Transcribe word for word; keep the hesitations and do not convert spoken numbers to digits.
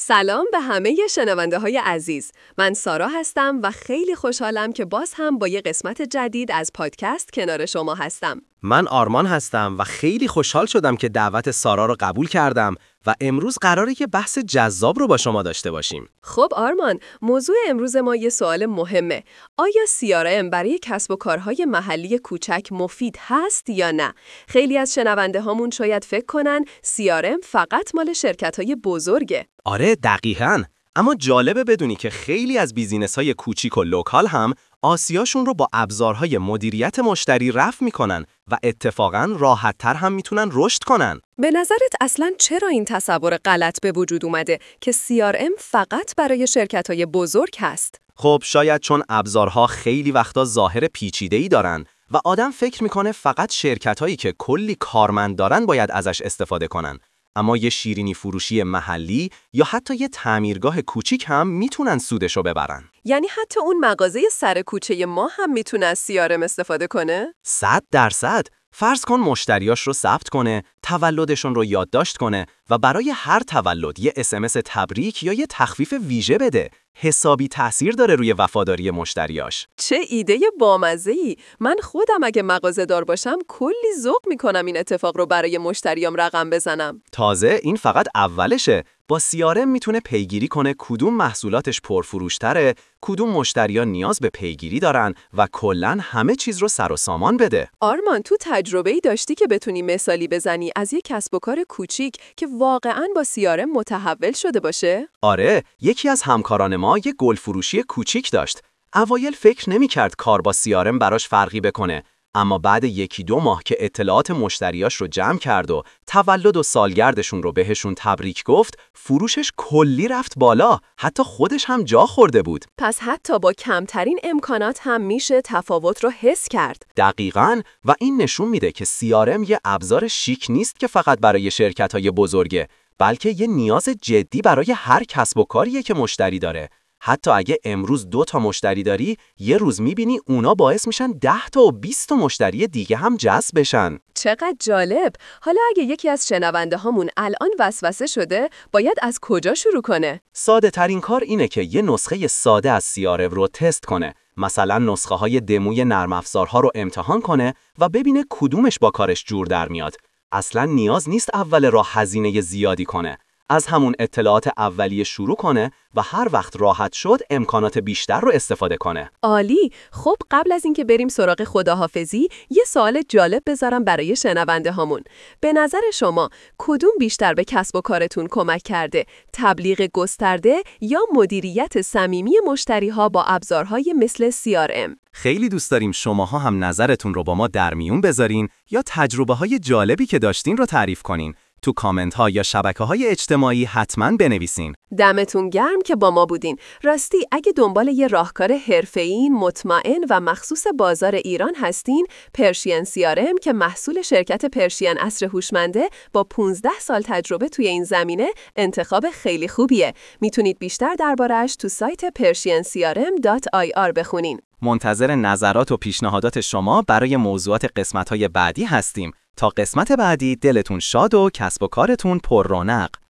سلام به همه شنونده های عزیز. من سارا هستم و خیلی خوشحالم که باز هم با یه قسمت جدید از پادکست کنار شما هستم. من آرمان هستم و خیلی خوشحال شدم که دعوت سارا رو قبول کردم و امروز قراره که بحث جذاب رو با شما داشته باشیم. خب آرمان، موضوع امروز ما یه سوال مهمه. آیا سی آر ام برای کسب و کارهای محلی کوچک مفید هست یا نه؟ خیلی از شنونده هامون شاید فکر کنن سی آر ام فقط مال شرکت‌های بزرگه. آره دقیقاً. اما جالبه بدونی که خیلی از بیزینس‌های کوچیک و لوکال هم آسیاشون رو با ابزارهای مدیریت مشتری رفع میکنن و اتفاقاً راحت‌تر هم میتونن رشد کنن. به نظرت اصلاً چرا این تصور غلط به وجود اومده که سی آر ام فقط برای شرکت‌های بزرگ هست؟ خب شاید چون ابزارها خیلی وقتا ظاهر پیچیده‌ای دارن و آدم فکر میکنه فقط شرکت‌هایی که کلی کارمند دارن باید ازش استفاده کنن. اما یه شیرینی فروشی محلی یا حتی یه تعمیرگاه کوچیک هم میتونن سودشو ببرن. یعنی حتی اون مغازه سر کوچه ما هم میتونه از سی آر ام استفاده کنه؟ صد درصد. فرض کن مشتریاش رو ثبت کنه، تولدشون رو یادداشت کنه و برای هر تولد یه اس ام اس تبریک یا یه تخفیف ویژه بده. حسابی تأثیر داره روی وفاداری مشتریاش. چه ایده بامزه‌ای! من خودم اگه مغازه دار باشم کلی ذوق میکنم این اتفاق رو برای مشتریام رقم بزنم. تازه این فقط اولشه. با سی آر ام میتونه پیگیری کنه کدوم محصولاتش پرفروش‌تره، کدوم مشتریان نیاز به پیگیری دارن و کلاً همه چیز رو سر و سامان بده. آرمان، تو تجربه‌ای داشتی که بتونی مثالی بزنی از یک کسب و کار کوچیک که واقعاً با سی آر ام متحول شده باشه؟ آره، یکی از همکاران ما یه گل فروشی کوچیک داشت. اوایل فکر نمی‌کرد کار با سی آر ام براش فرقی بکنه. اما بعد یکی دو ماه که اطلاعات مشتریاش رو جمع کرد و تولد و سالگردشون رو بهشون تبریک گفت، فروشش کلی رفت بالا. حتی خودش هم جا خورده بود. پس حتی با کمترین امکانات هم میشه تفاوت رو حس کرد. دقیقاً. و این نشون میده که سی آر ام یه ابزار شیک نیست که فقط برای شرکت‌های بزرگه، بلکه یه نیاز جدی برای هر کسب و کاریه که مشتری داره. حتی اگه امروز دو تا مشتری داری، یه روز میبینی اونا باعث میشن ده تا و بیست تا مشتری دیگه هم جذب بشن. چقدر جالب! حالا اگه یکی از شنونده هامون الان وسوسه شده، باید از کجا شروع کنه؟ ساده ترین کار اینه که یه نسخه ساده از سی آر ام رو تست کنه. مثلا نسخه های دموی نرم افزارها رو امتحان کنه و ببینه کدومش با کارش جور در میاد. اصلا نیاز نیست اول راه هزینه زیادی کنه. از همون اطلاعات اولیه شروع کنه و هر وقت راحت شد امکانات بیشتر رو استفاده کنه. عالی! خب قبل از اینکه بریم سراغ خداحافظی، یه سوال جالب بذارم برای شنونده هامون. به نظر شما کدوم بیشتر به کسب و کارتون کمک کرده؟ تبلیغ گسترده یا مدیریت صمیمی مشتری ها با ابزارهای مثل سی آر ام؟ خیلی دوست داریم شماها هم نظرتون رو با ما در میون بذارین یا تجربه های جالبی که داشتین رو تعریف کنین. تو کامنت ها یا شبکه های اجتماعی حتما بنویسین. دمتون گرم که با ما بودین. راستی اگه دنبال یه راهکار حرفه‌ای، مطمئن و مخصوص بازار ایران هستین، پرشین سی آر ام که محصول شرکت پرشین عصر هوشمنده با پانزده سال تجربه توی این زمینه انتخاب خیلی خوبیه. میتونید بیشتر درباره‌اش تو سایت پرشین سی آر ام دات آی آر بخونین. منتظر نظرات و پیشنهادات شما برای موضوعات قسمت‌های بعدی هستیم. تا قسمت بعدی دلتون شاد و کسب و کارتون پر رونق.